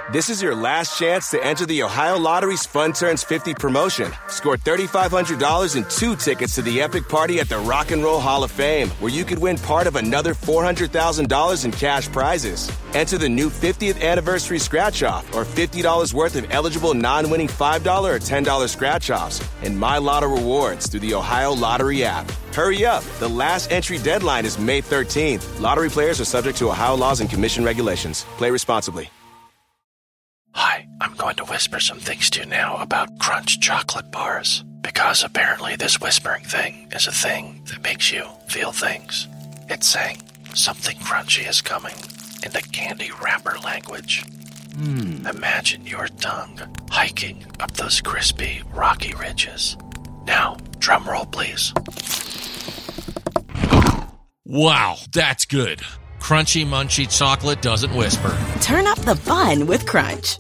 This is your last chance to enter the Ohio Lottery's Fun Turns 50 promotion. Score $3,500 and 2 tickets to the epic party at the Rock and Roll Hall of Fame, where you could win part of another $400,000 in cash prizes. Enter the new 50th anniversary scratch-off or $50 worth of eligible non-winning $5 or $10 scratch-offs and My Lotto rewards through the Ohio Lottery app. Hurry up. The last entry deadline is May 13th. Lottery players are subject to Ohio laws and commission regulations. Play responsibly. Hi, I'm going to whisper some things to you now about Crunch chocolate bars, because apparently this whispering thing is a thing that makes you feel things. It's saying something crunchy is coming in the candy wrapper language. Imagine your tongue hiking up those crispy, rocky ridges. Now, drum roll, please. Wow, that's good. Crunchy, munchy chocolate doesn't whisper. Turn up the fun with Crunch.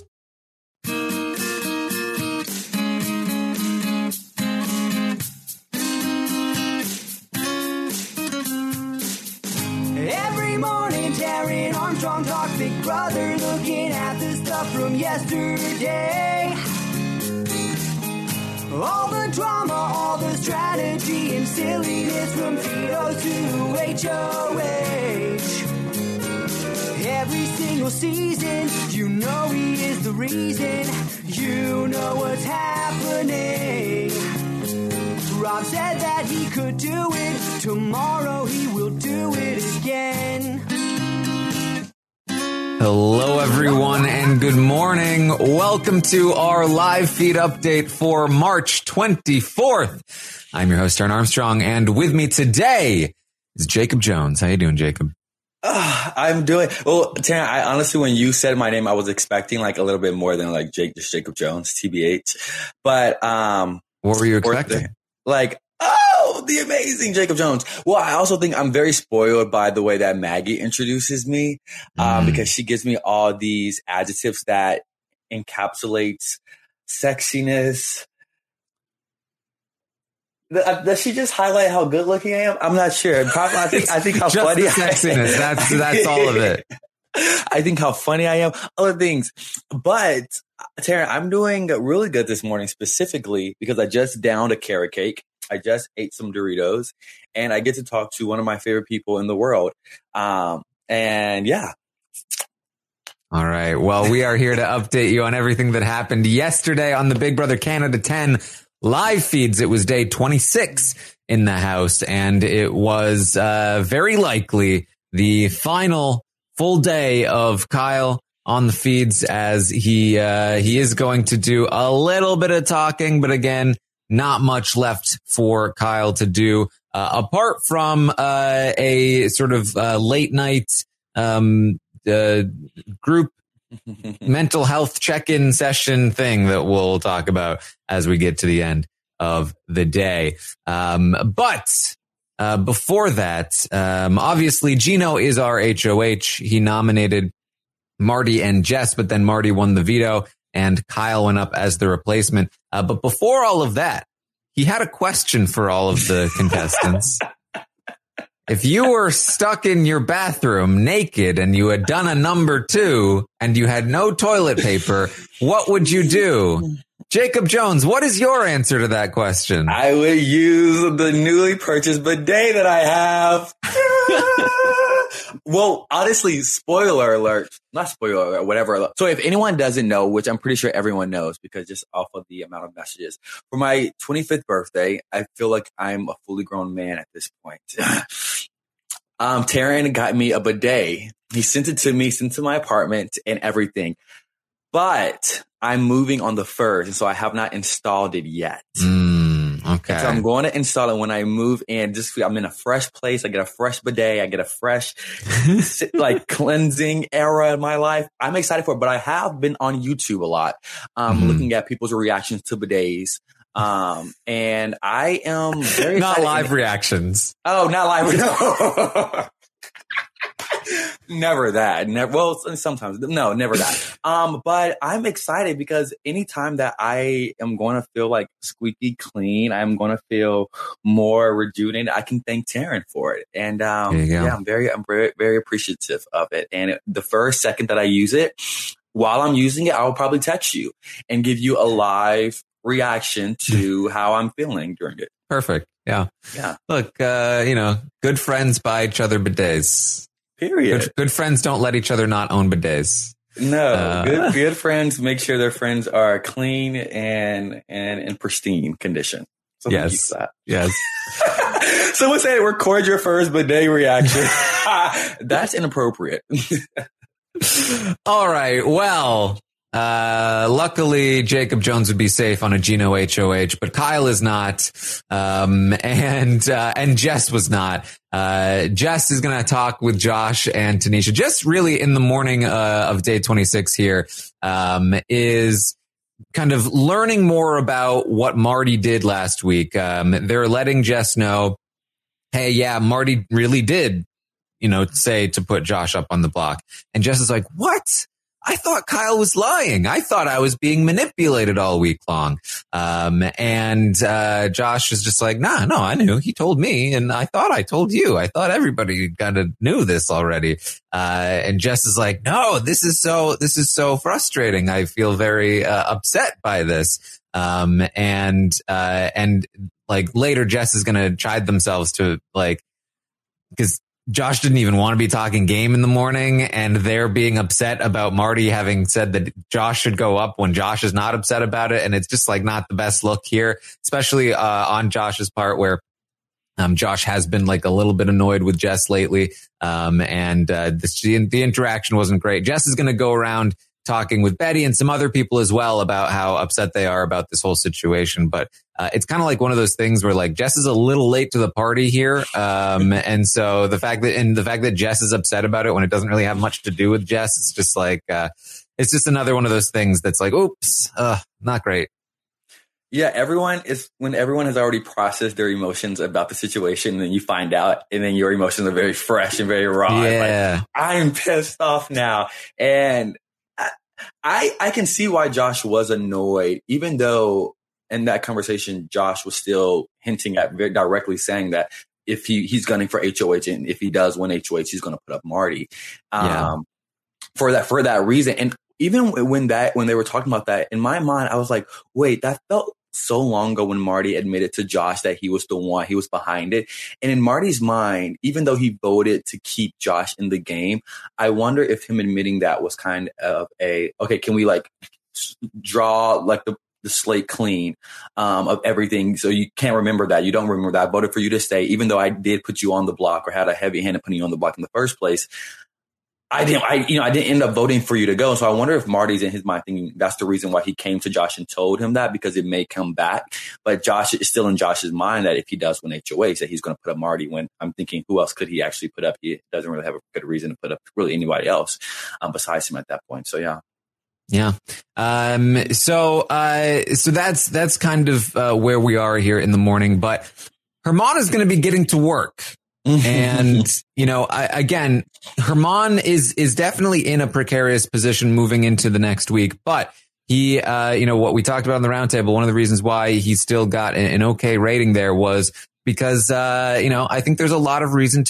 Every morning, Darren Armstrong talks Big Brother, looking at the stuff from yesterday. All the drama, all the strategy and silliness from Tito to HOH. Every single season, you know he is the reason. You know what's happening. Rob said that he could do it. Tomorrow he will do it again. Hello, everyone, and good morning. Welcome to our live feed update for March 24th. I'm your host, Darren Armstrong, and with me today is Jacob Jones. How you doing, Jacob? I'm doing well, Taryn. I honestly, when you said my name, I was expecting like a little bit more than like just Jacob Jones, TBH. But what were you expecting? Like, oh, the amazing Jacob Jones. Well, I also think I'm very spoiled by the way that Maggie introduces me, because she gives me all these adjectives that encapsulates sexiness. Does she just highlight how good looking I am? I'm not sure. Probably, I think how just funny the sexiness. That's all of it. I think how funny I am. Other things, but Taryn, I'm doing really good this morning, specifically because I just downed a carrot cake. I just ate some Doritos, and I get to talk to one of my favorite people in the world. And yeah. All right. Well, we are here to update you on everything that happened yesterday on the Big Brother Canada 10 live feeds. It was day 26 in the house, and it was very likely the final full day of Kyle on the feeds, as he is going to do a little bit of talking, but again, not much left for Kyle to do, apart from a sort of late night group mental health check-in session thing that we'll talk about as we get to the end of the day. But before that, obviously Gino is our HOH. He nominated Marty and Jess, but then Marty won the veto and Kyle went up as the replacement. But before all of that, he had a question for all of the contestants. If you were stuck in your bathroom naked and you had done a number 2 and you had no toilet paper, what would you do? Jacob Jones, what is your answer to that question? I would use the newly purchased bidet that I have. Well, honestly, spoiler alert, not spoiler alert, whatever. So if anyone doesn't know, which I'm pretty sure everyone knows because just off of the amount of messages, for my 25th birthday, I feel like I'm a fully grown man at this point. Taryn got me a bidet. He sent it to me, sent it to my apartment and everything. But I'm moving on the 1st, and so I have not installed it yet. Okay. So I'm going to install it when I move in. Just I'm in a fresh place. I get a fresh bidet. I get a fresh like cleansing era in my life. I'm excited for it, but I have been on YouTube a lot, looking at people's reactions to bidets. And I am very not excited. live reactions. Oh, not live. Never that. Never. Well, sometimes. No, never that. But I'm excited because anytime that I am going to feel like squeaky clean, I'm going to feel more rejuvenated. I can thank Taryn for it. And, yeah, I'm very, very appreciative of it. And the first second that I use it, while I'm using it, I will probably text you and give you a live reaction to how I'm feeling during it. Perfect. Yeah. Yeah. Look, good friends buy each other bidets. Period. Good friends don't let each other not own bidets. No, good friends make sure their friends are clean and in pristine condition. So yes. Yes. Someone said record your first bidet reaction. That's inappropriate. All right. Well, luckily Jacob Jones would be safe on a Geno HOH, but Kyle is not. And Jess was not. Jess is going to talk with Josh and Tanisha just really in the morning of day 26 here, is kind of learning more about what Marty did last week. They're letting Jess know, hey, yeah, Marty really did, say to put Josh up on the block. And Jess is like, what? I thought Kyle was lying. I thought I was being manipulated all week long. And Josh is just like, no, I knew. He told me, and I thought I told you. I thought everybody kind of knew this already. And Jess is like, no, this is so frustrating. I feel very upset by this. And like later, Jess is going to chide themselves to because Josh didn't even want to be talking game in the morning, and they're being upset about Marty having said that Josh should go up when Josh is not upset about it. And it's just not the best look here, especially on Josh's part, where Josh has been a little bit annoyed with Jess lately. And the interaction wasn't great. Jess is going to go around talking with Betty and some other people as well about how upset they are about this whole situation. But it's kind of like one of those things where Jess is a little late to the party here. And so the fact that Jess is upset about it when it doesn't really have much to do with Jess, it's just it's just another one of those things that's oops, not great. Yeah, when everyone has already processed their emotions about the situation, and then you find out, and then your emotions are very fresh and very raw. Yeah. I'm pissed off now. And I can see why Josh was annoyed, even though in that conversation, Josh was still hinting at very directly saying that if he's gunning for HOH, and if he does win HOH, he's going to put up Marty. For that reason. And even when they were talking about that, in my mind, I was like, wait, that felt so long ago when Marty admitted to Josh that he was the one, he was behind it. And in Marty's mind, even though he voted to keep Josh in the game, I wonder if him admitting that was kind of okay, can we draw the slate clean of everything, so you can't remember that. You don't remember that. I voted for you to stay, even though I did put you on the block, or had a heavy hand in putting you on the block in the first place. I didn't end up voting for you to go. So I wonder if Marty's in his mind thinking that's the reason why he came to Josh and told him that, because it may come back. But Josh is still in Josh's mind that if he does win HOH, that he's going to put up Marty. When I'm thinking, who else could he actually put up? He doesn't really have a good reason to put up really anybody else besides him at that point. So yeah. Yeah. So that's kind of where we are here in the morning, but Herman is going to be getting to work. And, again, Herman is definitely in a precarious position moving into the next week, but he, what we talked about on the roundtable, one of the reasons why he still got an okay rating there was because, I think there's a lot of reason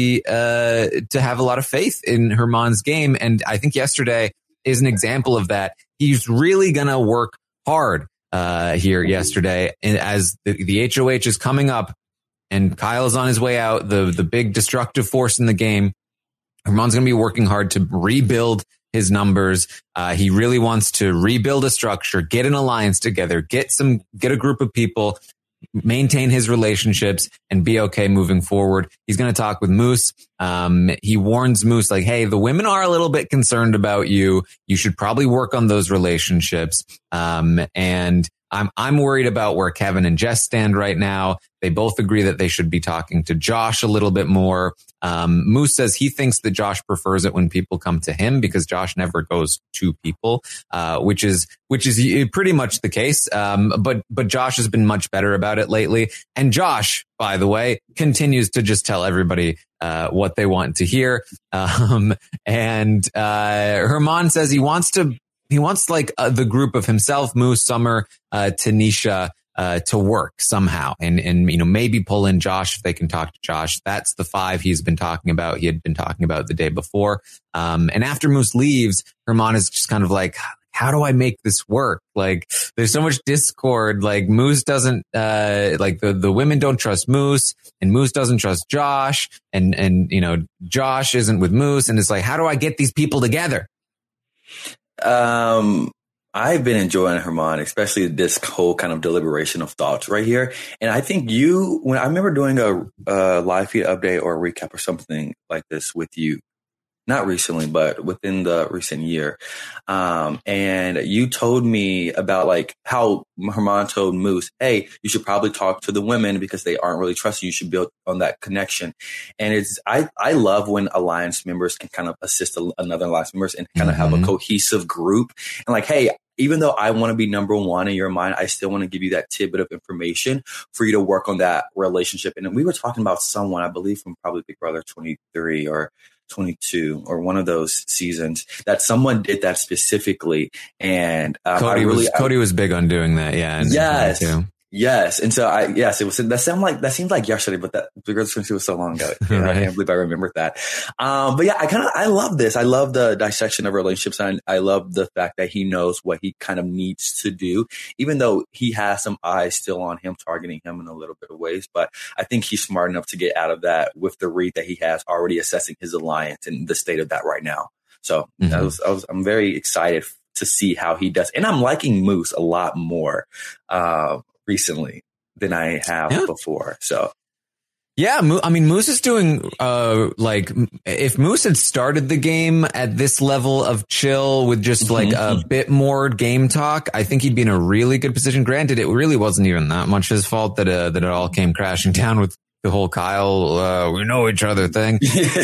to have a lot of faith in Herman's game. And I think yesterday is an example of that. He's really going to work hard, here yesterday. And as the HOH is coming up, and Kyle's on his way out, the big destructive force in the game, Herman's going to be working hard to rebuild his numbers. He really wants to rebuild a structure, get an alliance together, get a group of people, maintain his relationships, and be okay moving forward. He's going to talk with Moose. He warns Moose hey, the women are a little bit concerned about you. You should probably work on those relationships. And I'm worried about where Kevin and Jess stand right now. They both agree that they should be talking to Josh a little bit more. Moose says he thinks that Josh prefers it when people come to him because Josh never goes to people, which is pretty much the case. But Josh has been much better about it lately. And Josh, by the way, continues to just tell everybody what they want to hear. And Herman says he wants the group of himself, Moose, Summer, Tanisha, to work somehow and, you know, maybe pull in Josh if they can talk to Josh. That's the 5 he's been talking about. He had been talking about the day before. And after Moose leaves, Herman is just kind of like, how do I make this work? Like, there's so much discord. Like, Moose doesn't, like the women don't trust Moose, and Moose doesn't trust Josh, and, you know, Josh isn't with Moose. And it's like, how do I get these people together? I've been enjoying Herman, especially this whole kind of deliberation of thoughts right here. And I think when I remember doing a live feed update or a recap or something like this with you, not recently, but within the recent year. And you told me about like how Herman told Moose, hey, you should probably talk to the women because they aren't really trusting you. You should build on that connection. And I love when alliance members can kind of assist another alliance members and kind of have a cohesive group. And like, hey, even though I want to be number one in your mind, I still want to give you that tidbit of information for you to work on that relationship. And we were talking about someone, I believe from probably Big Brother 23 or 22 or one of those seasons that someone did that specifically. And Cody was big on doing that. Yeah. Yes. And so it was, that seems like yesterday, but that Big Brother 22 was so long ago. Right. I can't believe I remembered that. But yeah, I love this. I love the dissection of relationships. And I love the fact that he knows what he kind of needs to do, even though he has some eyes still on him, targeting him in a little bit of ways. But I think he's smart enough to get out of that with the read that he has already assessing his alliance and the state of that right now. So I'm very excited to see how he does. And I'm liking Moose a lot more, recently than I have before. So yeah, I mean, Moose is doing, like, if Moose had started the game at this level of chill with just like a bit more game talk, I think he'd be in a really good position. Granted, it really wasn't even that much his fault that it all came crashing down with the whole Kyle, we know each other thing.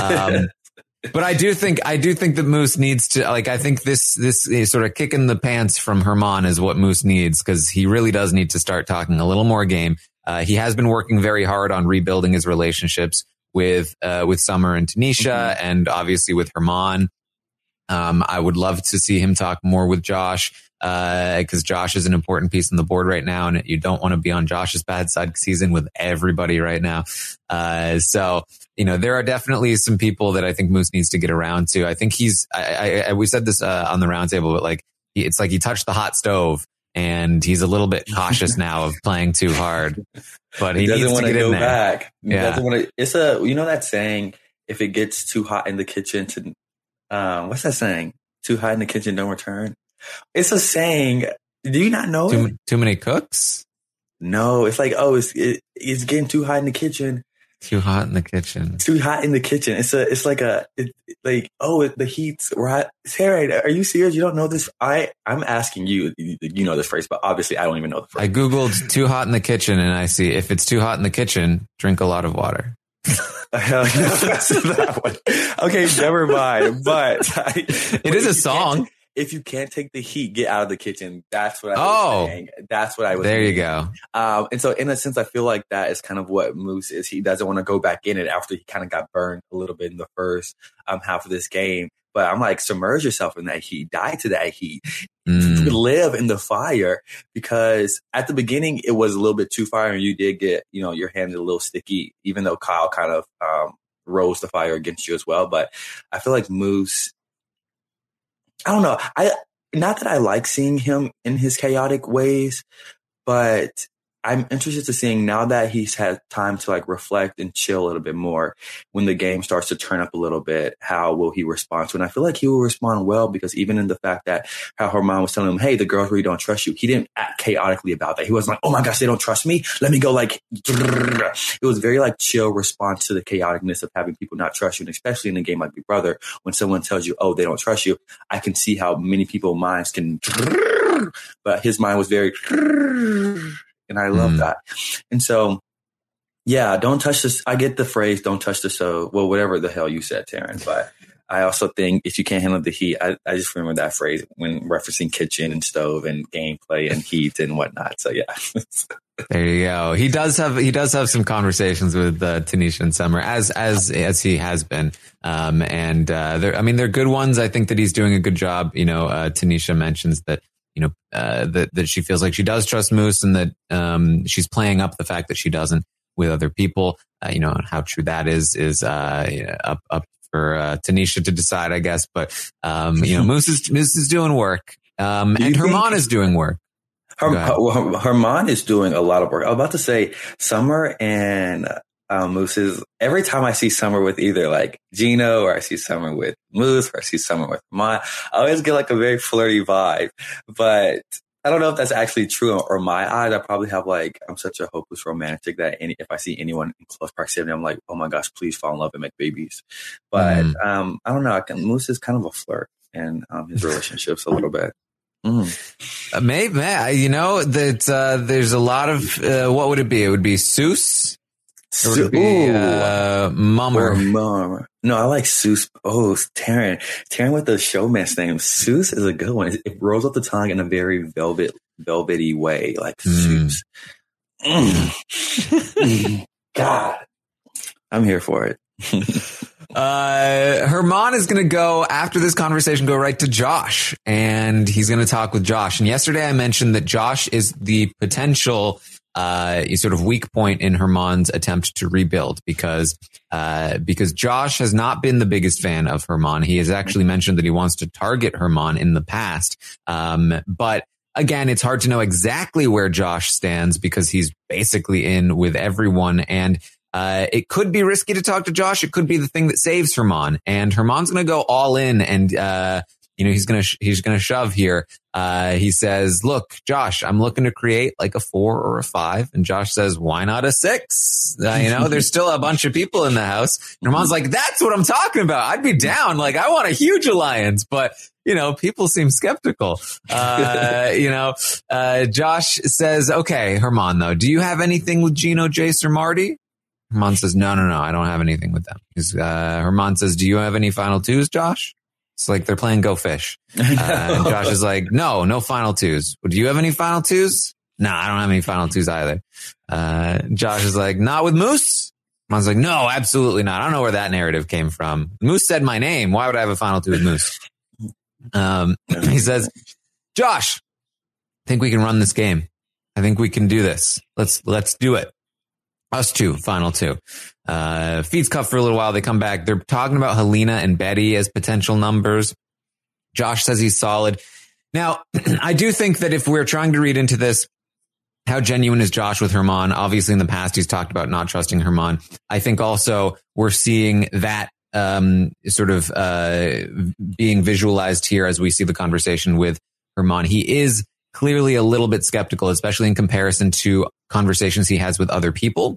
But I do think that Moose needs to, like, I think this sort of kick in the pants from Herman is what Moose needs, because he really does need to start talking a little more game. He has been working very hard on rebuilding his relationships with Summer and Tanisha, and obviously with Herman. I would love to see him talk more with Josh, because Josh is an important piece on the board right now, and you don't want to be on Josh's bad side because he's in with everybody right now. So, you know, there are definitely some people that I think Moose needs to get around to. I think we said this on the roundtable, but like, it's like he touched the hot stove and he's a little bit cautious now of playing too hard, but he needs to get in there. Back. He doesn't want to, it's you know that saying, if it gets too hot in the kitchen what's that saying? Too hot in the kitchen, don't return. It's a saying. Do you not know it? Too many cooks? No, it's like, it's getting too hot in the kitchen. Too hot in the kitchen. Too hot in the kitchen. The heat's right. Sarah, are you serious? You don't know this? I'm asking you, you know this phrase, but obviously I don't even know the phrase. I Googled too hot in the kitchen and I see if it's too hot in the kitchen, drink a lot of water. Hell no, that's that one. Okay, never mind. But it is a song. If you can't take the heat, get out of the kitchen. That's what I was saying. That's what I was There saying. You go. And so in a sense, I feel like that is kind of what Moose is. He doesn't want to go back in it after he kind of got burned a little bit in the first half of this game. But I'm like, submerge yourself in that heat. Die to that heat. Live in the fire. Because at the beginning, it was a little bit too fire. And you did get, you know, your hands a little sticky, even though Kyle kind of rose the fire against you as well. But I feel like Moose, I don't know. Not that I like seeing him in his chaotic ways, but I'm interested to seeing now that he's had time to like reflect and chill a little bit more when the game starts to turn up a little bit, how will he respond to it? And I feel like he will respond well, because even in the fact that how Herman was telling him, hey, the girls really don't trust you. He didn't act chaotically about that. He wasn't like, oh my gosh, they don't trust me. Let me go like, it was very like chill response to the chaoticness of having people not trust you. And especially in a game like Big Brother, when someone tells you, oh, they don't trust you, I can see how many people's minds can, but his mind was very, and I love that. And so, yeah, don't touch this. I get the phrase, don't touch the stove. Well, whatever the hell you said, Taryn. But I also think if you can't handle the heat, I just remember that phrase when referencing kitchen and stove and gameplay and heat and whatnot. So, yeah. There you go. He does have some conversations with Tanisha and Summer as he has been. They're good ones. I think that he's doing a good job. You know, Tanisha mentions that that she feels like she does trust Moose and that she's playing up the fact that she doesn't with other people. And how true that is up for Tanisha to decide, I guess. But Moose is doing work, and Herman is doing work. Herman is doing a lot of work. I was about to say Summer and Moose is, every time I see Summer with either like Gino or I see Summer with Moose or I see Summer with Herman, I always get like a very flirty vibe. But I don't know if that's actually true or my eyes. I probably have like, I'm such a hopeless romantic that if I see anyone in close proximity, I'm like, oh my gosh, please fall in love and make babies. But I don't know. Moose is kind of a flirt in his relationships a little bit. Maybe, that there's a lot of what would it be? It would be Seuss. Or would it be Mummer? No, I like Seuss. Oh, Taryn with the showman's name. Seuss is a good one. It rolls up the tongue in a very velvety way, like Seuss. God, I'm here for it. Herman is going to go after this conversation, go right to Josh, and he's going to talk with Josh. And yesterday I mentioned that Josh is the potential sort of weak point in Herman's attempt to rebuild because Josh has not been the biggest fan of Herman. He has actually mentioned that he wants to target Herman in the past. But again, it's hard to know exactly where Josh stands because he's basically in with everyone. And it could be risky to talk to Josh. It could be the thing that saves Herman, and Herman's going to go all in, and he's going to shove here. He says, "Look, Josh, I'm looking to create like a 4 or a 5," and Josh says, "Why not a 6? There's still a bunch of people in the house." And Herman's like, "That's what I'm talking about. I'd be down. Like, I want a huge alliance, but." People seem skeptical. Josh says, "Okay, Herman, though, do you have anything with Gino, Jace, or Marty?" Herman says, no, I don't have anything with them. Herman says, "Do you have any final 2s, Josh?" It's like they're playing Go Fish. And Josh is like, no final 2s. Do you have any final 2s? No, I don't have any final 2s either. Josh is like, not with Moose? Herman's like, no, absolutely not. I don't know where that narrative came from. Moose said my name. Why would I have a final 2 with Moose? He says, "Josh, I think we can run this game. I think we can do this. Let's do it. Us 2, final 2. Feeds cup for a little while. They come back. They're talking about Helena and Betty as potential numbers. Josh says he's solid. Now, I do think that if we're trying to read into this, how genuine is Josh with Herman? Obviously, in the past, he's talked about not trusting Herman. I think also we're seeing that sort of being visualized here as we see the conversation with Herman. He is clearly a little bit skeptical, especially in comparison to conversations he has with other people.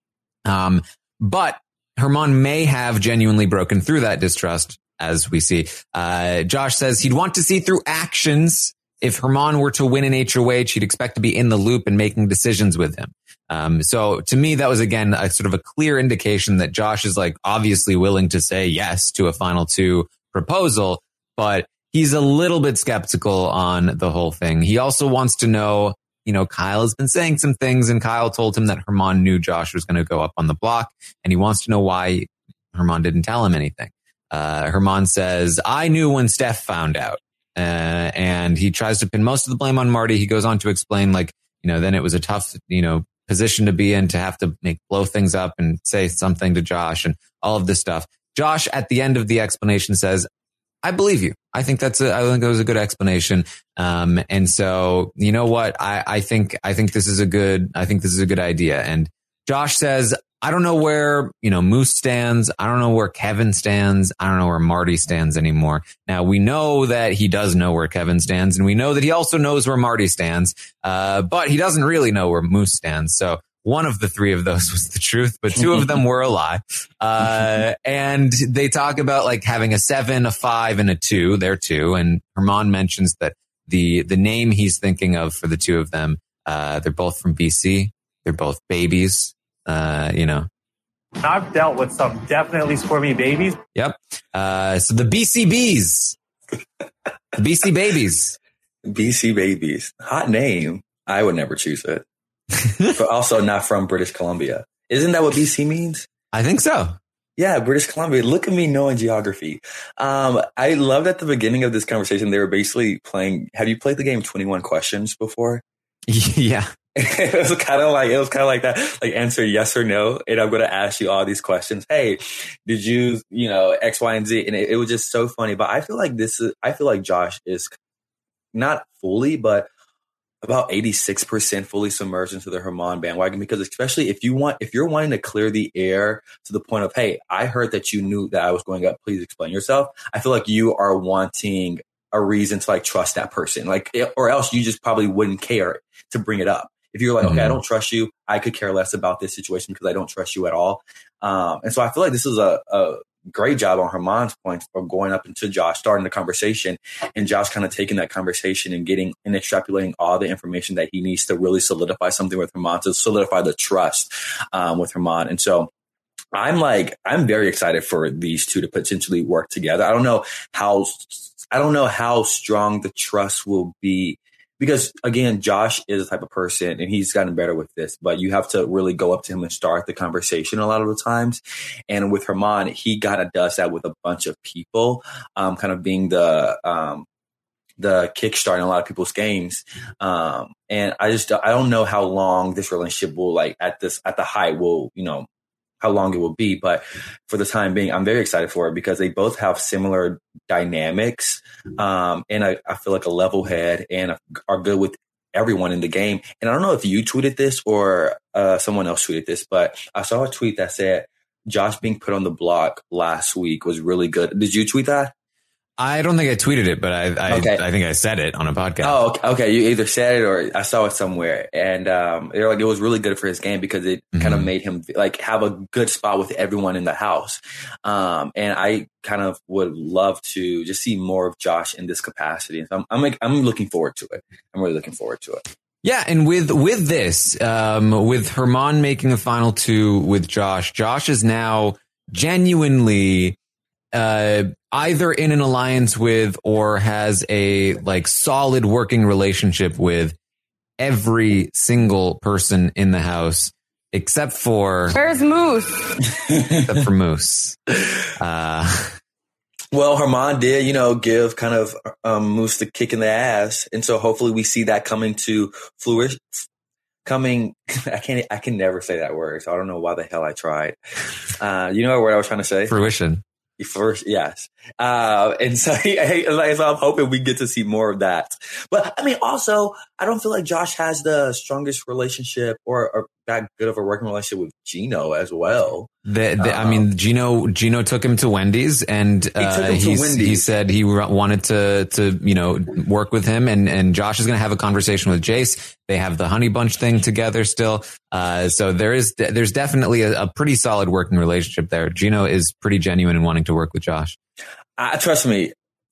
But Herman may have genuinely broken through that distrust, as we see. Josh says he'd want to see through actions. If Herman were to win an HOH, he'd expect to be in the loop and making decisions with him. So to me, that was, again, a sort of a clear indication that Josh is like obviously willing to say yes to a final 2 proposal, but he's a little bit skeptical on the whole thing. He also wants to know, Kyle has been saying some things, and Kyle told him that Herman knew Josh was going to go up on the block, and he wants to know why Herman didn't tell him anything. Herman says, "I knew when Steph found out." And he tries to pin most of the blame on Marty. He goes on to explain, then it was a tough, position to be in, to have to blow things up and say something to Josh and all of this stuff. Josh, at the end of the explanation, says, "I believe you. I think it was a good explanation." And so, you know what? I think this is a good idea. And Josh says, "I don't know where, Moose stands. I don't know where Kevin stands. I don't know where Marty stands anymore." Now, we know that he does know where Kevin stands, and we know that he also knows where Marty stands. But he doesn't really know where Moose stands. So one of the 3 of those was the truth, but 2 of them were a lie. And they talk about having a 7, a 5, and a 2. They're 2. And Herman mentions that the name he's thinking of for the 2 of them, they're both from BC. They're both babies. I've dealt with some definitely squirmy babies. Yep. So the BCBs, the BC babies. BC babies. Hot name. I would never choose it. But also not from British Columbia. Isn't that what BC means? I think so. Yeah, British Columbia. Look at me knowing geography. I loved at the beginning of this conversation, they were basically playing. Have you played the game 21 Questions before? Yeah. It was kind of like that, like answer yes or no. And I'm going to ask you all these questions. Hey, did you, X, Y, and Z? And it was just so funny. But I feel like Josh is not fully, but about 86% fully submerged into the Herman bandwagon, because especially if you're wanting to clear the air to the point of, hey, I heard that you knew that I was going up. Please explain yourself. I feel like you are wanting a reason to like trust that person, like, or else you just probably wouldn't care to bring it up. If you're like, okay, I don't trust you, I could care less about this situation because I don't trust you at all. And so I feel like this is a great job on Herman's point for going up into Josh, starting the conversation, and Josh kind of taking that conversation and extrapolating all the information that he needs to really solidify something with Herman, to solidify the trust with Herman. And so I'm very excited for these two to potentially work together. I don't know how strong the trust will be, because again, Josh is the type of person, and he's gotten better with this, but you have to really go up to him and start the conversation a lot of the times. And with Herman, he kind of does that with a bunch of people, kind of being the kickstart in a lot of people's games. And I don't know how long this relationship will, like at the height will, how long it will be. But for the time being, I'm very excited for it because they both have similar dynamics. And I feel like a level head and are good with everyone in the game. And I don't know if you tweeted this or someone else tweeted this, but I saw a tweet that said Josh being put on the block last week was really good. Did you tweet that? I don't think I tweeted it, but I think I said it on a podcast. Oh, okay. You either said it or I saw it somewhere. And they're like, it was really good for his game because it kind of made him like have a good spot with everyone in the house. And I kind of would love to just see more of Josh in this capacity. So I'm looking forward to it. I'm really looking forward to it. Yeah, and with this, with Herman making a final two with Josh is now genuinely either in an alliance with or has a like solid working relationship with every single person in the house except for where's Moose? Except for Moose. Well, Herman did, give kind of Moose the kick in the ass, and so hopefully we see that coming to fruition. I can never say that word, so I don't know why the hell I tried. You know what word I was trying to say? Fruition. First, yes. And so, so I'm hoping we get to see more of that. But I mean, also, I don't feel like Josh has the strongest relationship or that good of a working relationship with Gino as well. I mean, Gino took him to Wendy's, and he said he wanted to work with him, and Josh is going to have a conversation with Jace. They have the Honey Bunch thing together still. So there's definitely a pretty solid working relationship there. Gino is pretty genuine in wanting to work with Josh. Trust me,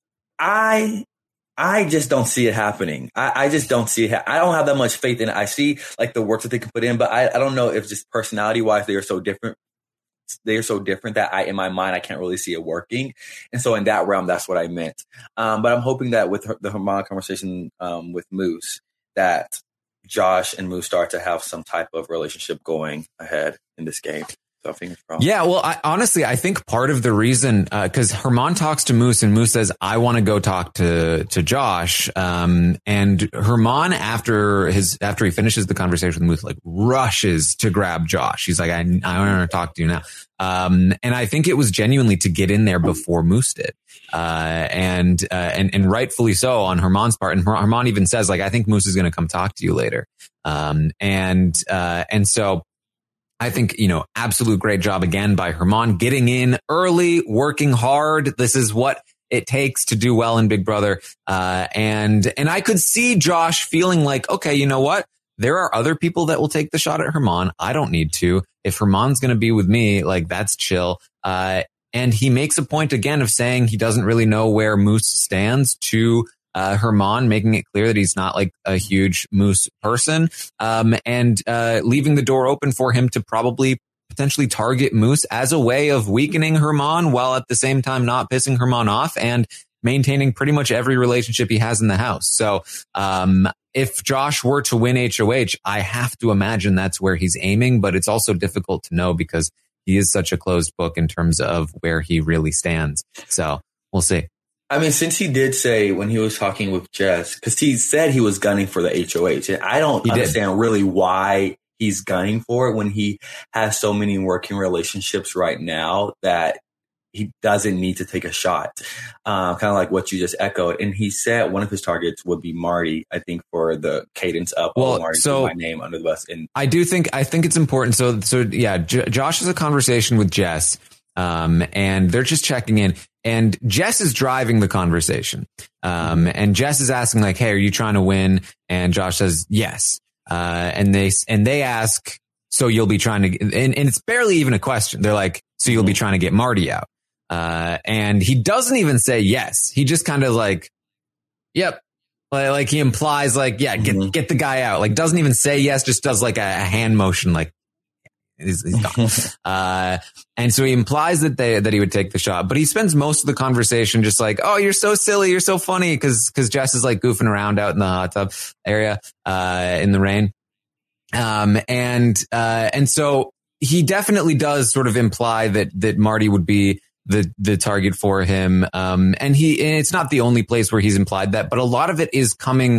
I just don't see it happening. I just don't see it. I don't have that much faith in it. I see like the work that they can put in, but I don't know if just personality wise, they are so different. They are so different that in my mind, I can't really see it working. And so in that realm, that's what I meant. But I'm hoping that with the Herman conversation with Moose, that Josh and Moose start to have some type of relationship going ahead in this game. So fingers crossed. Yeah, well, I think part of the reason, because Herman talks to Moose and Moose says, I want to go talk to Josh. And Herman, after he finishes the conversation with Moose, like rushes to grab Josh. He's like, I want to talk to you now. And I think it was genuinely to get in there before Moose did. And rightfully so on Herman's part. And Herman even says, like, I think Moose is going to come talk to you later. And so I think, absolute great job again by Herman getting in early, working hard. This is what it takes to do well in Big Brother. And I could see Josh feeling like, okay, you know what? There are other people that will take the shot at Herman. I don't need to. If Herman's going to be with me, like that's chill. And he makes a point again of saying he doesn't really know where Moose stands to Herman, making it clear that he's not like a huge Moose person, and leaving the door open for him to probably potentially target Moose as a way of weakening Herman while at the same time not pissing Herman off and maintaining pretty much every relationship he has in the house. So if Josh were to win HOH, I have to imagine that's where he's aiming, but it's also difficult to know because he is such a closed book in terms of where he really stands. So we'll see. I mean, since he did say when he was talking with Jess, because he said he was gunning for the HOH, and I don't understand really why he's gunning for it when he has so many working relationships right now that he doesn't need to take a shot. Kind of like what you just echoed. And he said one of his targets would be Marty, I think, for the cadence up. Well, Marty, so my name under the bus. And I think it's important. So yeah, Josh has a conversation with Jess, and they're just checking in, and Jess is driving the conversation. And Jess is asking like, hey, are you trying to win? And Josh says, yes. And they ask, so you'll be trying to, and it's barely even a question. They're like, so you'll be trying to get Marty out. And he doesn't even say yes. He just kind of like, yep. Like he implies like, yeah, get the guy out. Like doesn't even say yes, just does like a hand motion. Like he's gone. And so he implies that he would take the shot, but he spends most of the conversation just like, oh, you're so silly. You're so funny. Cause Jess is like goofing around out in the hot tub area, in the rain. And so he definitely does sort of imply that Marty would be the target for him. And it's not the only place where he's implied that, but a lot of it is coming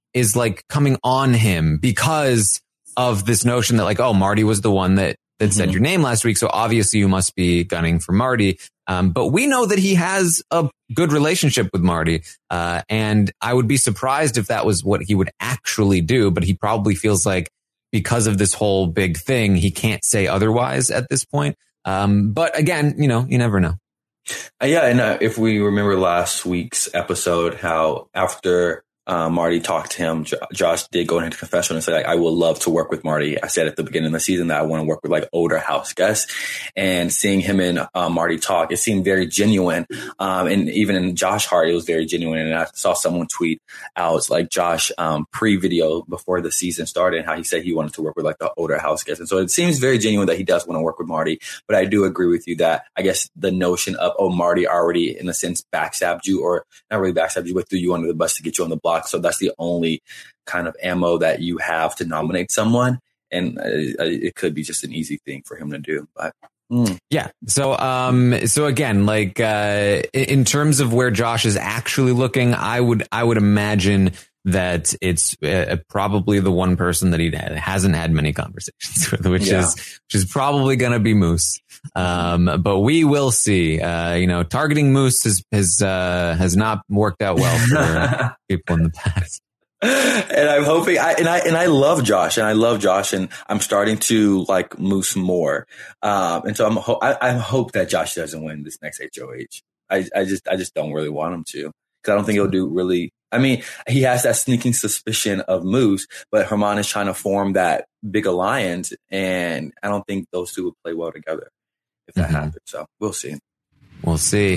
on him because of this notion that like, oh, Marty was the one that said your name last week. So obviously you must be gunning for Marty. But we know that he has a good relationship with Marty. And I would be surprised if that was what he would actually do, but he probably feels like because of this whole big thing, he can't say otherwise at this point. But again, you never know. Yeah. And if we remember last week's episode, how after Marty talked to him, Josh did go into confession and say, like, I would love to work with Marty. I said at the beginning of the season that I want to work with like older house guests, and seeing him and Marty talk, it seemed very genuine. And even in Josh Hart, it was very genuine. And I saw someone tweet out like Josh pre-video before the season started, how he said he wanted to work with like the older house guests. And so it seems very genuine that he does want to work with Marty. But I do agree with you that I guess the notion of, oh, Marty already in a sense backstabbed you, or not really backstabbed you, but threw you under the bus to get you on the block. So that's the only kind of ammo that you have to nominate someone. And it could be just an easy thing for him to do. But yeah. So again, like, in terms of where Josh is actually looking, I would imagine that it's probably the one person that he hasn't had many conversations with, which is probably going to be Moose. But we will see. Targeting Moose has not worked out well for people in the past. And I'm hoping, I love Josh, and I'm starting to like Moose more. And so I hope that Josh doesn't win this next HOH. I just don't really want him to, because I don't think he'll do really. I mean, he has that sneaking suspicion of Moose, but Herman is trying to form that big alliance, and I don't think those two would play well together if that happens. So we'll see. We'll see.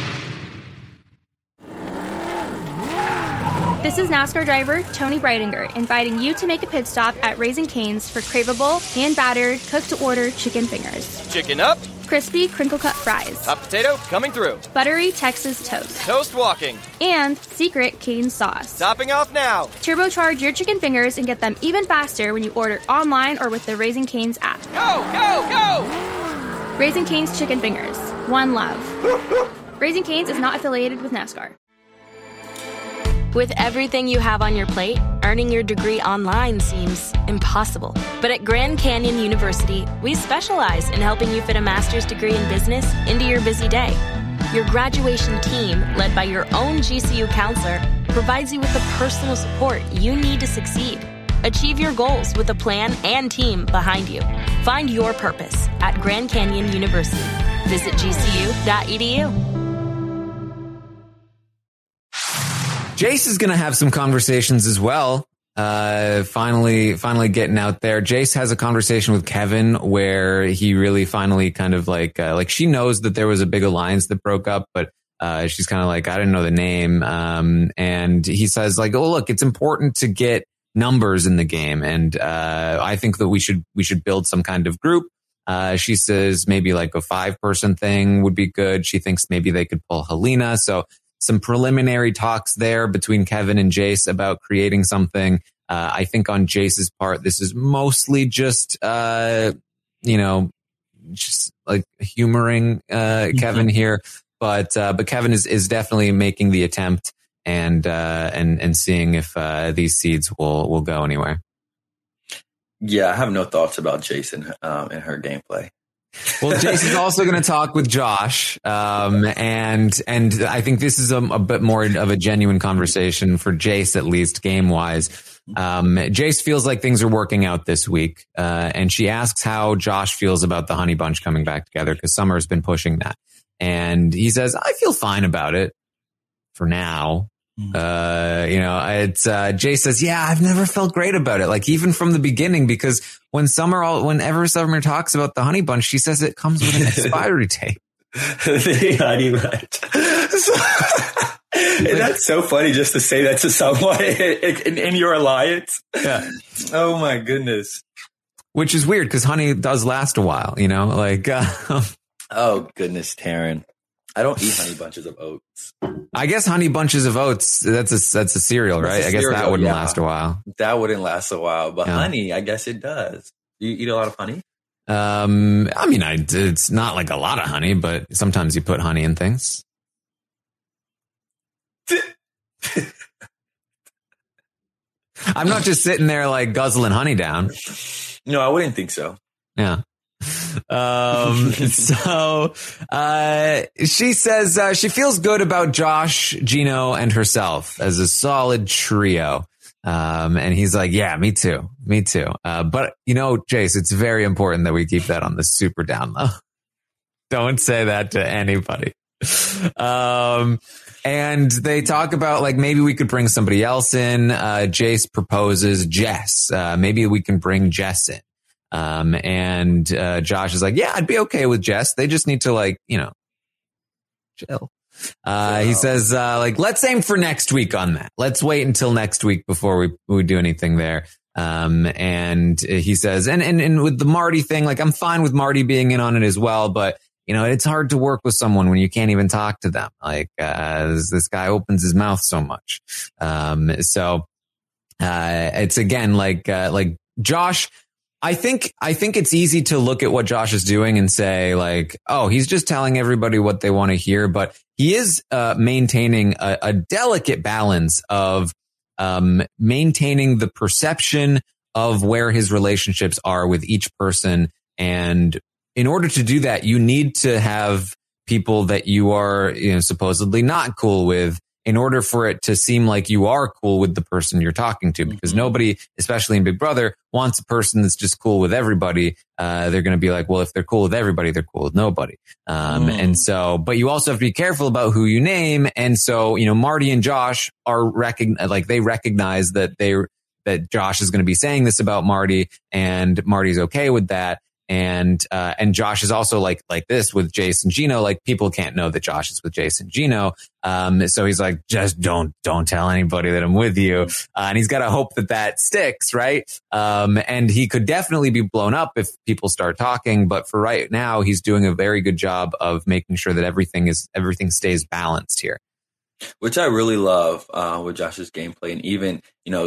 This is NASCAR driver Tony Breidinger inviting you to make a pit stop at Raising Cane's for craveable, hand-battered, cooked-to-order chicken fingers. Chicken up. Crispy, crinkle-cut fries. Hot potato coming through. Buttery Texas toast. Toast walking. And secret Cane sauce. Topping off now. Turbocharge your chicken fingers and get them even faster when you order online or with the Raising Cane's app. Go, go, go! Raising Cane's Chicken Fingers. One love. Raising Cane's is not affiliated with NASCAR. With everything you have on your plate, earning your degree online seems impossible. But at Grand Canyon University, we specialize in helping you fit a master's degree in business into your busy day. Your graduation team, led by your own GCU counselor, provides you with the personal support you need to succeed. Achieve your goals with a plan and team behind you. Find your purpose at Grand Canyon University. Visit gcu.edu. Jace is going to have some conversations as well. Finally getting out there. Jace has a conversation with Kevin where he really finally kind of like she knows that there was a big alliance that broke up, but she's kind of like, I didn't know the name. And he says like, oh, look, it's important to get numbers in the game. And I think that we should build some kind of group. She says maybe like a 5-person thing would be good. She thinks maybe they could pull Helena. So some preliminary talks there between Kevin and Jace about creating something. I think on Jace's part, this is mostly just, just like humoring Kevin here, but Kevin is definitely making the attempt and seeing if these seeds will go anywhere. Yeah, I have no thoughts about Jason and her gameplay. Well, Jason's also going to talk with Josh, and I think this is a bit more of a genuine conversation for Jace, at least game wise. Jace feels like things are working out this week, and she asks how Josh feels about the Honey Bunch coming back together because Summer's been pushing that, and he says, "I feel fine about it for now." Jay says, yeah, I've never felt great about it. Like even from the beginning, because whenever Summer talks about the Honey Bunch, she says it comes with an expiry date. The Honey Bunch. And that's so funny just to say that to someone in your alliance. Yeah. Oh my goodness. Which is weird because honey does last a while, Oh goodness, Taryn. I don't eat Honey Bunches of Oats. I guess Honey Bunches of Oats, that's a cereal, right? I guess that wouldn't last a while. That wouldn't last a while, but honey, I guess it does. Do you eat a lot of honey? It's not like a lot of honey, but sometimes you put honey in things. I'm not just sitting there like guzzling honey down. No, I wouldn't think so. Yeah. She says she feels good about Josh, Gino, and herself as a solid trio. And he's like, yeah, me too. But Jace, it's very important that we keep that on the super down low. Don't say that to anybody. And they talk about like maybe we could bring somebody else in. Jace proposes Jess. Maybe we can bring Jess in. And Josh is like, yeah, I'd be okay with Jess. They just need to chill. He says, let's aim for next week on that. Let's wait until next week before we do anything there. And he says, and with the Marty thing, like I'm fine with Marty being in on it as well, but it's hard to work with someone when you can't even talk to them. Like, this guy opens his mouth so much. It's again, like Josh, I think it's easy to look at what Josh is doing and say like, oh, he's just telling everybody what they want to hear. But he is maintaining a delicate balance of maintaining the perception of where his relationships are with each person. And in order to do that, you need to have people that you are supposedly not cool with in order for it to seem like you are cool with the person you're talking to, because nobody, especially in Big Brother, wants a person that's just cool with everybody. They're going to be like, well, if they're cool with everybody, they're cool with nobody. And so, but you also have to be careful about who you name. And so, Marty and Josh are they recognize that that Josh is going to be saying this about Marty, and Marty's okay with that. And Josh is also like this with Jace and Gino. Like people can't know that Josh is with Jace and Gino. So he's like, just don't tell anybody that I'm with you. And he's got to hope that sticks, right? And he could definitely be blown up if people start talking. But for right now, he's doing a very good job of making sure that everything stays balanced here. Which I really love with Josh's gameplay. And even,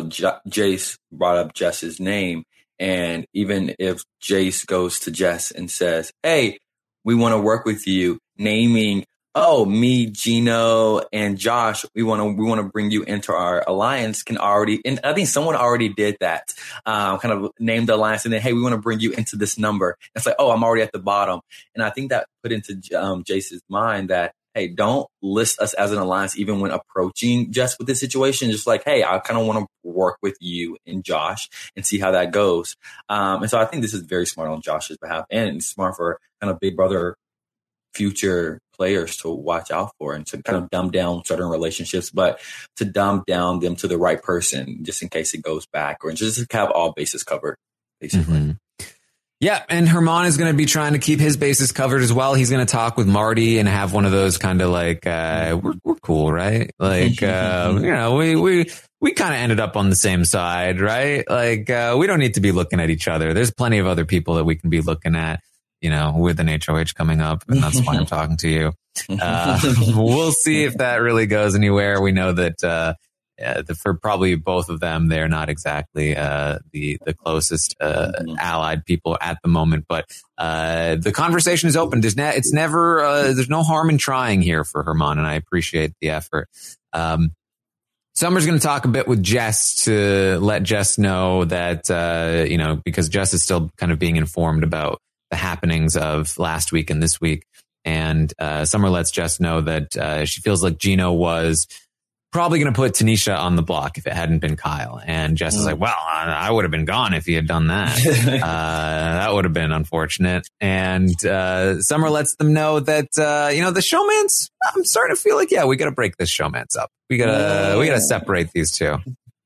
Jace brought up Jess's name. And even if Jace goes to Jess and says, hey, we want to work with you, naming, me, Gino, and Josh, we want to bring you into our alliance and I think someone already did that, kind of named the alliance and then, hey, we want to bring you into this number. It's like, I'm already at the bottom. And I think that put into Jace's mind that, hey, don't list us as an alliance even when approaching Jess with this situation. Just like, hey, I kind of want to work with you and Josh and see how that goes. And so I think this is very smart on Josh's behalf, and it's smart for kind of Big Brother future players to watch out for and to kind of dumb down certain relationships, but to dumb down them to the right person just in case it goes back, or just to have all bases covered, basically. Mm-hmm. Yeah, and Herman is going to be trying to keep his bases covered as well. He's going to talk with Marty and have one of those kind of like, we're cool, right? Like, we kind of ended up on the same side, right? Like, we don't need to be looking at each other. There's plenty of other people that we can be looking at, with an HOH coming up, and that's why I'm talking to you. We'll see if that really goes anywhere. We know that, for probably both of them, they're not exactly the closest allied people at the moment. But the conversation is open. It's never there's no harm in trying here for Herman, and I appreciate the effort. Summer's going to talk a bit with Jess to let Jess know that, because Jess is still kind of being informed about the happenings of last week and this week. And Summer lets Jess know that she feels like Gino was probably going to put Tanisha on the block if it hadn't been Kyle. And Jess is like, well, I would have been gone if he had done that. That would have been unfortunate. And Summer lets them know that, the showmans, I'm starting to feel like, we got to break this showmans up. We gotta separate these two.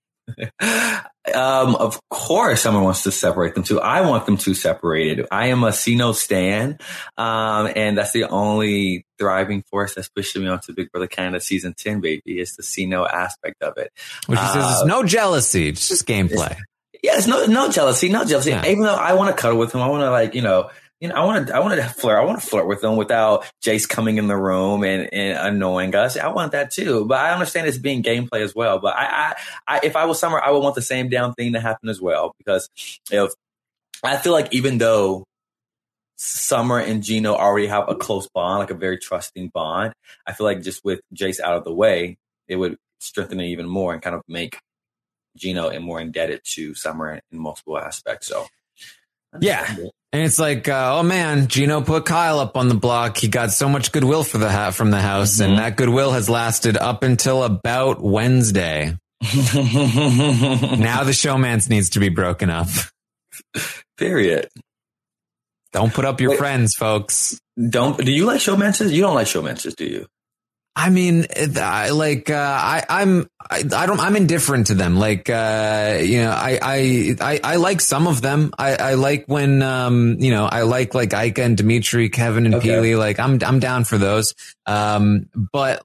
Of course, someone wants to separate them too. I want them two separated. I am a Cino stan, and that's the only thriving force that's pushing me on to Big Brother Canada season 10, baby. It's the Cino aspect of it. Which he says is no jealousy, it's just gameplay. It's no jealousy, no jealousy. Yeah. Even though I want to cuddle with him, I want to I want to flirt. I want to flirt with them without Jace coming in the room and annoying us. I want that too, but I understand it's being gameplay as well. But I if I was Summer, I would want the same damn thing to happen as well, because if I feel like even though Summer and Gino already have a close bond, like a very trusting bond, I feel like just with Jace out of the way, it would strengthen it even more and kind of make Gino more indebted to Summer in multiple aspects. So yeah. And it's like, oh man, Gino put Kyle up on the block. He got so much goodwill from the house, and that goodwill has lasted up until about Wednesday. Now the showmance needs to be broken up. Period. Don't put up your friends, folks. Do you like showmances? You don't like showmances, do you? I mean, I'm indifferent to them. Like, I like some of them. I like when, I like Ika and Dimitri, Kevin and Peely. Like, I'm down for those. But,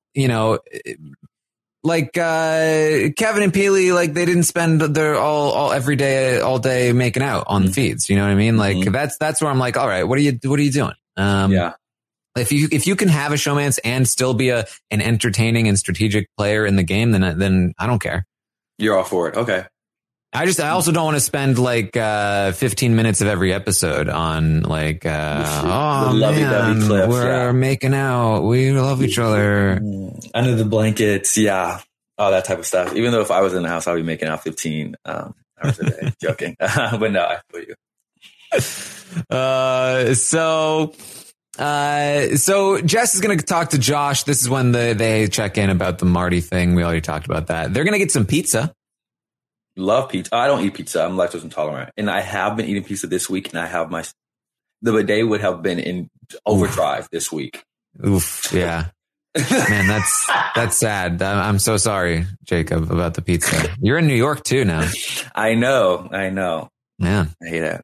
Kevin and Peely, like, they didn't spend their all day making out on the feeds. You know what I mean? Like, that's where I'm like, all right, what are you doing? If you can have a showmance and still be an entertaining and strategic player in the game, then I don't care. You're all for it. Okay. I also don't want to spend 15 minutes of every episode on lovey-dovey clips. We're making out. We love each other. Under the blankets. Yeah. All that type of stuff. Even though if I was in the house, I'd be making out 15 hours a day. Joking. But no, I feel you. So Jess is going to talk to Josh. This is when they check in about the Marty thing. We already talked about that. They're going to get some pizza. Love pizza. I don't eat pizza. I'm lactose intolerant. And I have been eating pizza this week, and I have the bidet would have been in overdrive this week. Oof. Yeah. Man, that's sad. I'm so sorry, Jacob, about the pizza. You're in New York too now. I know. Man. I hate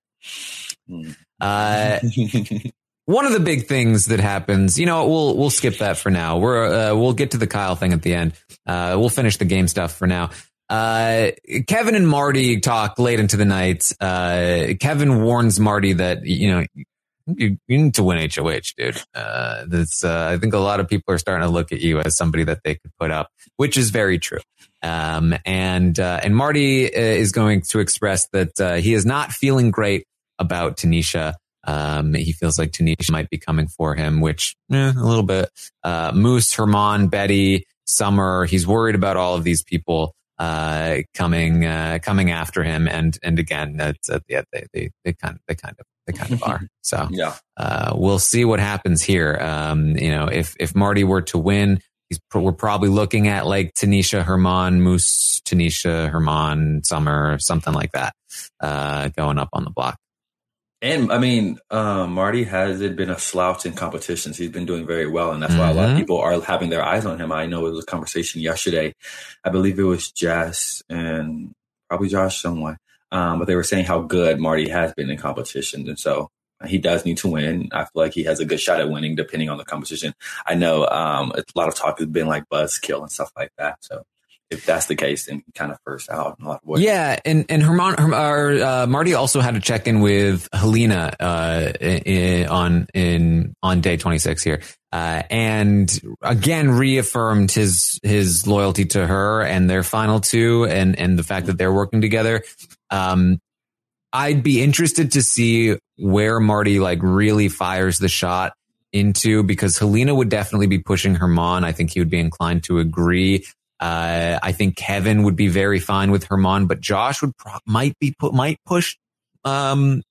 it. One of the big things that happens, we'll skip that for now. We'll get to the Kyle thing at the end. We'll finish the game stuff for now. Kevin and Marty talk late into the night. Kevin warns Marty that, you need to win HOH, dude. I think a lot of people are starting to look at you as somebody that they could put up, which is very true. And Marty is going to express that, he is not feeling great about Tanisha. He feels like Tanisha might be coming for him, which a little bit. Moose, Herman, Betty, Summer. He's worried about all of these people coming after him, and again, they kind of are. So yeah, we'll see what happens here. If Marty were to win, we're probably looking at like Tanisha, Herman, Moose, Tanisha, Herman, Summer, something like that, going up on the block. And I mean, Marty hasn't been a slouch in competitions. He's been doing very well, and that's why a lot of people are having their eyes on him. I know it was a conversation yesterday. I believe it was Jess and probably Josh, someone. But they were saying how good Marty has been in competitions, and so he does need to win. I feel like he has a good shot at winning, depending on the competition. I know a lot of talk has been like buzzkill and stuff like that. So if that's the case, then kind of first out in a lot of ways. Yeah, and Marty also had to check in with Helena on day 26 here, and again reaffirmed his loyalty to her and their final two, and the fact that they're working together. I'd be interested to see where Marty like really fires the shot into, because Helena would definitely be pushing Herman. I think he would be inclined to agree. I think Kevin would be very fine with Herman, but Josh might push Moose.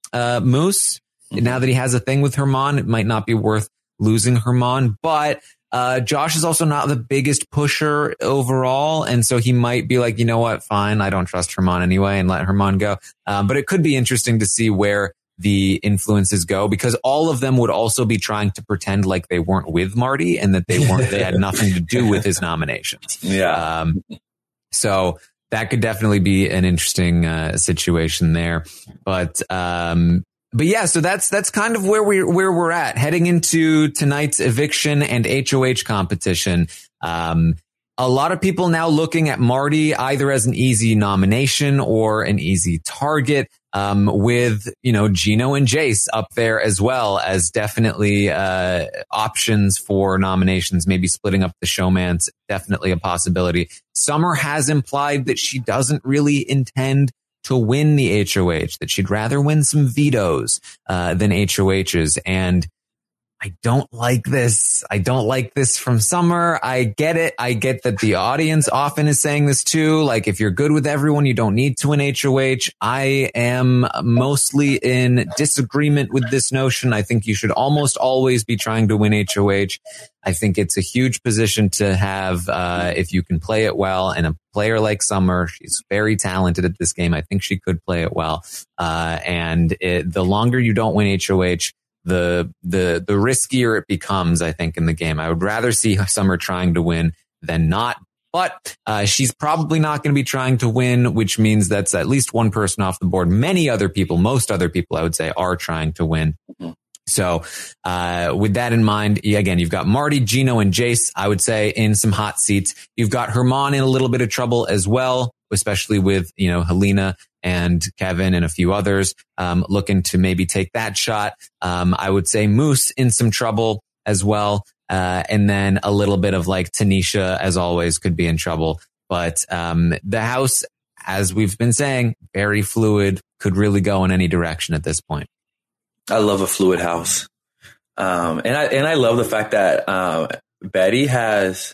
Now that he has a thing with Herman, it might not be worth losing Herman, but Josh is also not the biggest pusher overall, and so he might be like, you know what, fine, I don't trust Herman anyway, and let Herman go. But it could be interesting to see where the influences go, because all of them would also be trying to pretend like they weren't with Marty and that they had nothing to do with his nominations. Yeah. So that could definitely be an interesting situation there. But yeah, so that's kind of where we're at heading into tonight's eviction and HOH competition. A lot of people now looking at Marty either as an easy nomination or an easy target, with, Gino and Jace up there as well as definitely, options for nominations, maybe splitting up the showmance, definitely a possibility. Summer has implied that she doesn't really intend to win the HOH, that she'd rather win some vetoes, than HOHs. And I don't like this. I don't like this from Summer. I get it. I get that the audience often is saying this too. Like, if you're good with everyone, you don't need to win HOH. I am mostly in disagreement with this notion. I think you should almost always be trying to win HOH. I think it's a huge position to have, if you can play it well. And a player like Summer, she's very talented at this game. I think she could play it well. The longer you don't win HOH, the riskier it becomes, I think, in the game. I would rather see Summer trying to win than not. But she's probably not going to be trying to win, which means that's at least one person off the board. Most other people, I would say, are trying to win. So with that in mind, again, you've got Marty, Gino, and Jace, I would say, in some hot seats. You've got Herman in a little bit of trouble as well, especially with, Helena and Kevin and a few others looking to maybe take that shot. I would say Moose in some trouble as well. And then a little bit of like Tanisha, as always, could be in trouble. But the house, as we've been saying, very fluid, could really go in any direction at this point. I love a fluid house. And I love the fact that Betty has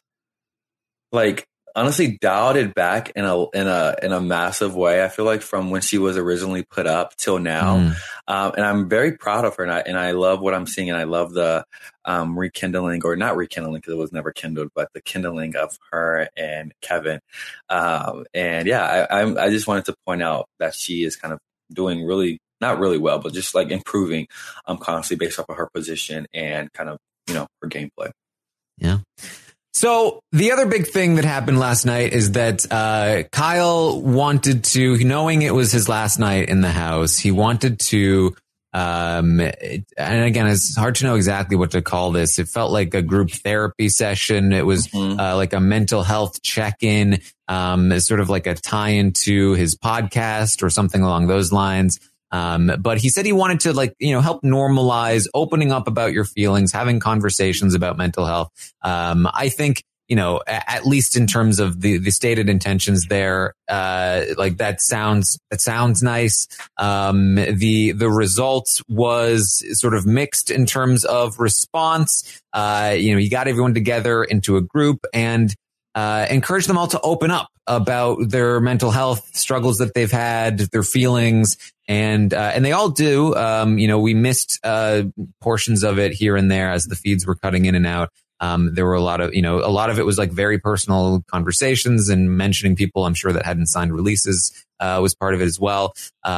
honestly dialed it back in a massive way. I feel like from when she was originally put up till now. And I'm very proud of her, and I love what I'm seeing, and I love the rekindling, or not rekindling because it was never kindled, but the kindling of her and Kevin. And yeah, I just wanted to point out that she is kind of doing really, not really well, but just like improving constantly based off of her position and kind of, her gameplay. Yeah. So the other big thing that happened last night is that Kyle wanted to, knowing it was his last night in the house, he wanted to, and again, it's hard to know exactly what to call this. It felt like a group therapy session. It was like a mental health check-in, sort of like a tie-in to his podcast or something along those lines. But he said he wanted to help normalize opening up about your feelings, having conversations about mental health. I think, at least in terms of the stated intentions there, that sounds nice. The results was sort of mixed in terms of response. You got everyone together into a group and encourage them all to open up about their mental health struggles that they've had, their feelings, and they all do. We missed portions of it here and there as the feeds were cutting in and out. There were a lot of it was like very personal conversations and mentioning people I'm sure that hadn't signed releases was part of it as well.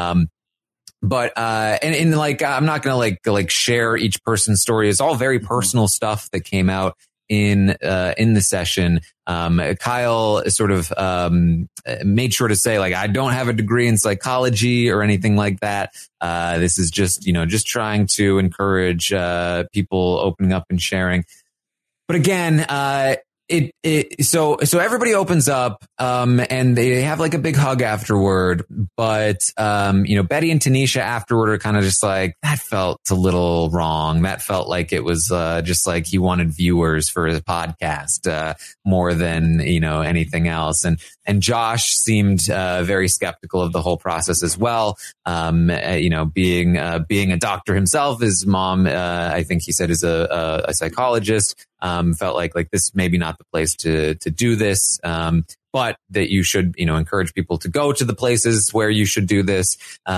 But I'm not going to share each person's story. It's all very personal stuff that came out in the session. Kyle sort of made sure to say, I don't have a degree in psychology or anything like that. This is just trying to encourage people opening up and sharing. But again, So everybody opens up, and they have like a big hug afterward. But, Betty and Tanisha afterward are kind of just like, that felt a little wrong. That felt like it was, just like he wanted viewers for his podcast, more than, anything else. And Josh seemed, very skeptical of the whole process as well. Being a doctor himself, his mom, I think he said is a psychologist, felt like this maybe not the place to do this, but that you should, encourage people to go to the places where you should do this.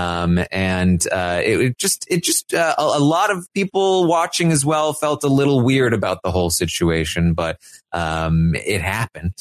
It just a lot of people watching as well felt a little weird about the whole situation, but it happened.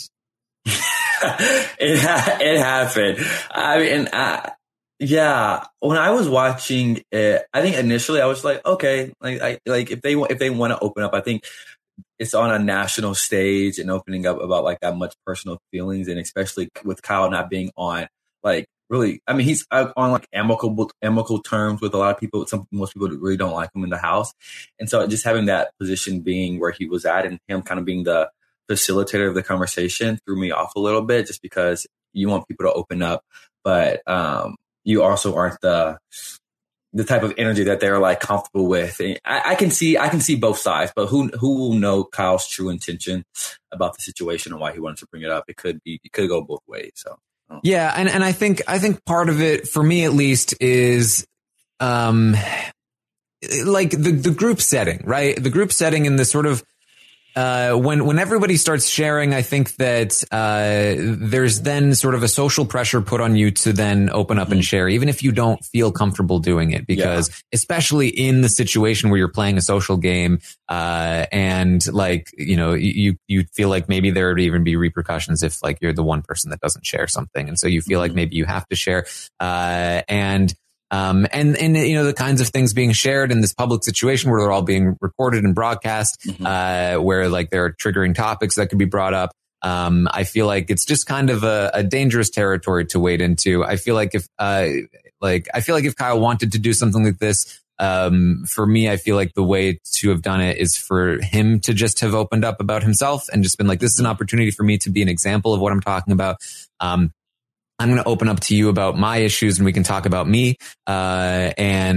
It happened. I mean, yeah. When I was watching it, I think initially I was like, okay, if they want to open up, I think it's on a national stage and opening up about like that much personal feelings, and especially with Kyle not being on like really, I mean, he's on like amicable terms with a lot of people. Most people really don't like him in the house, and so just having that position being where he was at and him kind of being the facilitator of the conversation threw me off a little bit, just because you want people to open up, but you also aren't the type of energy that they're like comfortable with. And I can see both sides, but who will know Kyle's true intention about the situation and why he wanted to bring it up? It could go both ways. So yeah, and I think part of it, for me at least, is like the group setting, right? The group setting and the sort of when everybody starts sharing, I think that there's then sort of a social pressure put on you to then open up and share, even if you don't feel comfortable doing it, because especially in the situation where you're playing a social game, and like, you feel like maybe there would even be repercussions if like you're the one person that doesn't share something. And so you feel like maybe you have to share, and the kinds of things being shared in this public situation where they're all being recorded and broadcast, where like there are triggering topics that could be brought up. I feel like it's just kind of a dangerous territory to wade into. I feel like if Kyle wanted to do something like this, for me, I feel like the way to have done it is for him to just have opened up about himself and just been like, this is an opportunity for me to be an example of what I'm talking about. I'm going to open up to you about my issues and we can talk about me. Like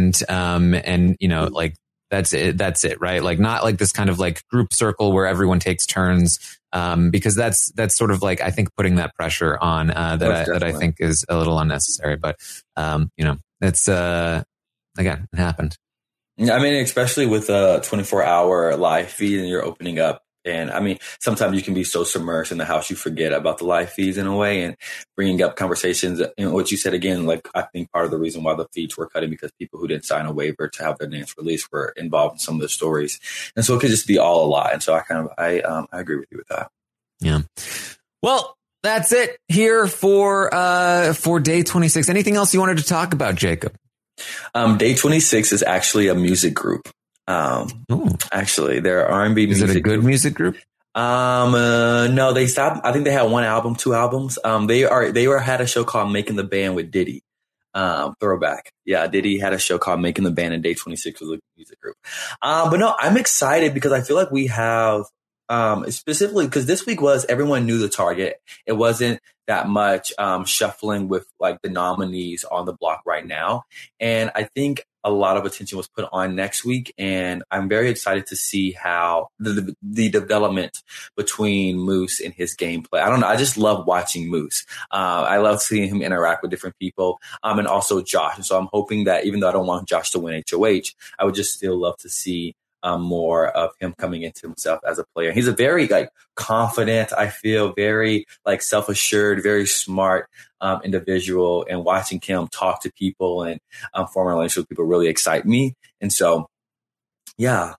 that's it, right? Like not like this kind of like group circle where everyone takes turns. Because that's sort of like, I think putting that pressure on, that I think is a little unnecessary, but, it's, again, it happened. I mean, especially with a 24-hour live feed and you're opening up. And I mean, sometimes you can be so submerged in the house, you forget about the live feeds in a way, and bringing up conversations. And what you said again, like, I think part of the reason why the feeds were cutting, because people who didn't sign a waiver to have their names released were involved in some of the stories. And so it could just be all a lot. And so I agree with you with that. Yeah. Well, that's it here for day 26. Anything else you wanted to talk about, Jacob? Day 26 is actually a music group. Actually, they're R&B music. Is it a good music group? No, they stopped. I think they had one album, 2 albums. They had a show called Making the Band with Diddy. Throwback. Yeah, Diddy had a show called Making the Band, and Day 26 was a music group. But no, I'm excited because I feel like we have, specifically because this week was everyone knew the target. It wasn't that much shuffling with like the nominees on the block right now. And I think a lot of attention was put on next week, and I'm very excited to see how the development between Moose and his gameplay. I don't know. I just love watching Moose. I love seeing him interact with different people, and also Josh. And so I'm hoping that even though I don't want Josh to win HOH, I would just still love to see more of him coming into himself as a player. He's a very like confident, I feel very like self-assured, very smart individual, and watching him talk to people and form a relationship with people really excite me. And so, yeah.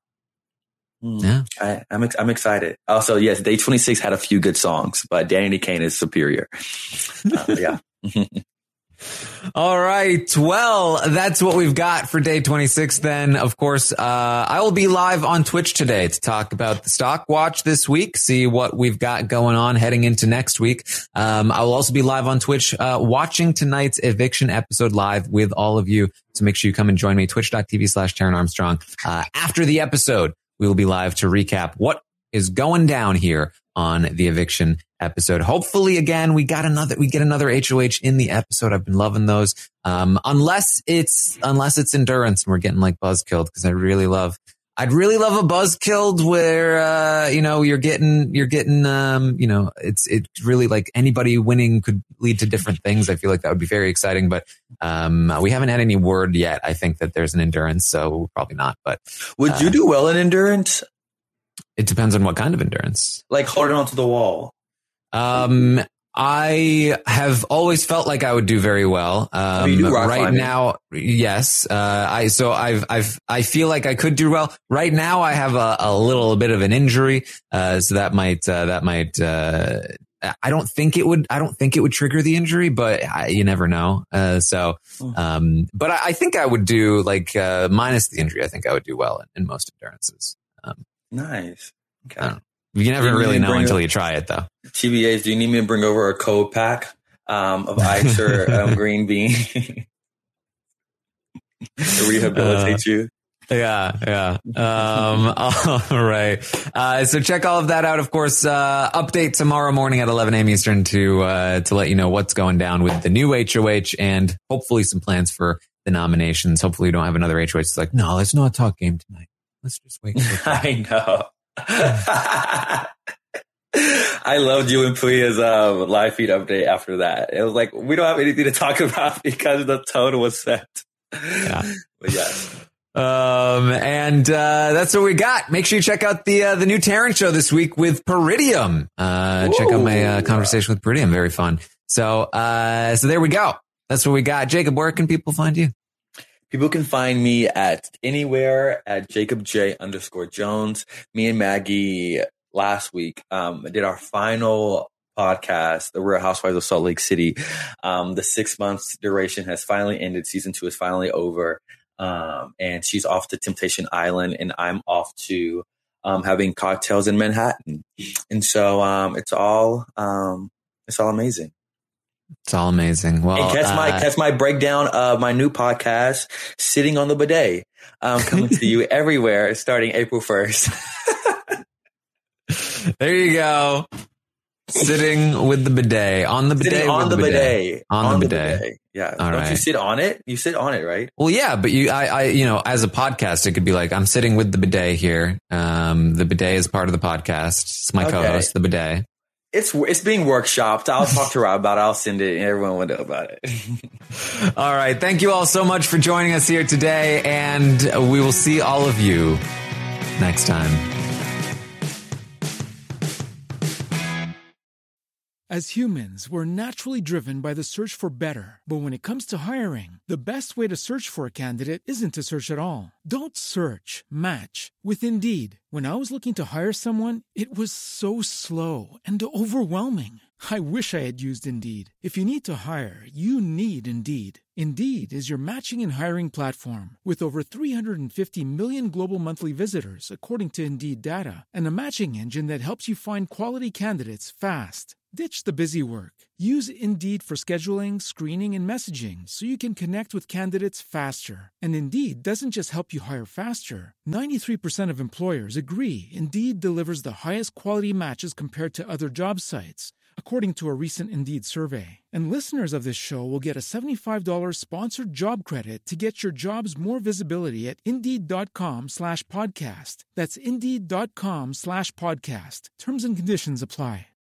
I'm excited. Also, yes, Day 26 had a few good songs, but Danity Kane is superior. Yeah. All right. Well, that's what we've got for day 26 then. Of course, I will be live on Twitch today to talk about the stock watch this week, see what we've got going on heading into next week. I will also be live on Twitch, watching tonight's eviction episode live with all of you. So make sure you come and join me, twitch.tv/Taran Armstrong. After the episode, we will be live to recap what is going down here on the eviction episode. Hopefully, again, we get another HOH in the episode. I've been loving those. Unless it's endurance and we're getting like buzz killed, because I'd really love a buzz killed where, you're getting, it's really like anybody winning could lead to different things. I feel like that would be very exciting, but, we haven't had any word yet. I think that there's an endurance, so probably not, but. Would you do well in endurance? It depends on what kind of endurance. Like holding onto the wall. I have always felt like I would do very well. You do rock right climbing. now, yes. I feel like I could do well. Right now, I have a little bit of an injury. So that might, I don't think it would trigger the injury, but you never know. But I think I would do minus the injury. I think I would do well in most endurances. Nice. Okay. You never really know until you try it, though. TBAs, do you need me to bring over a cold pack of ice or green bean to rehabilitate you? Yeah. All right. So check all of that out. Of course, update tomorrow morning at 11 a.m. Eastern to let you know what's going down with the new HOH and hopefully some plans for the nominations. Hopefully you don't have another HOH. It's like, no, let's not talk game tonight. Let's just wait. I know. I loved you and Puya's live feed update after that. It was like, we don't have anything to talk about because the tone was set. Yeah. But yeah. And that's what we got. Make sure you check out the new Taryn show this week with Peridium. Check out my conversation with Peridium. Very fun. So there we go. That's what we got. Jacob, where can people find you? People can find me at anywhere at JacobJ_Jones. Me and Maggie last week did our final podcast, The Real Housewives of Salt Lake City. The 6 months duration has finally ended. Season 2 is finally over. And she's off to Temptation Island, and I'm off to having cocktails in Manhattan. And so it's all amazing. It's all amazing. Well, and catch my breakdown of my new podcast, Sitting on the Bidet, coming to you everywhere starting April 1st. There you go. Sitting with the bidet. On the bidet. Sitting on the bidet. On the bidet. Yeah. All Don't right. you sit on it? You sit on it, right? Well, yeah, but as a podcast, it could be like, I'm sitting with the bidet here. The bidet is part of the podcast. It's my co-host, the bidet. It's being workshopped. I'll talk to Rob about it. I'll send it and everyone will know about it. All right. Thank you all so much for joining us here today. And we will see all of you next time. As humans, we're naturally driven by the search for better. But when it comes to hiring, the best way to search for a candidate isn't to search at all. Don't search, match with Indeed. When I was looking to hire someone, it was so slow and overwhelming. I wish I had used Indeed. If you need to hire, you need Indeed. Indeed is your matching and hiring platform with over 350 million global monthly visitors, according to Indeed data, and a matching engine that helps you find quality candidates fast. Ditch the busy work. Use Indeed for scheduling, screening, and messaging so you can connect with candidates faster. And Indeed doesn't just help you hire faster. 93% of employers agree Indeed delivers the highest quality matches compared to other job sites, according to a recent Indeed survey. And listeners of this show will get a $75 sponsored job credit to get your jobs more visibility at Indeed.com/podcast. That's Indeed.com/podcast. Terms and conditions apply.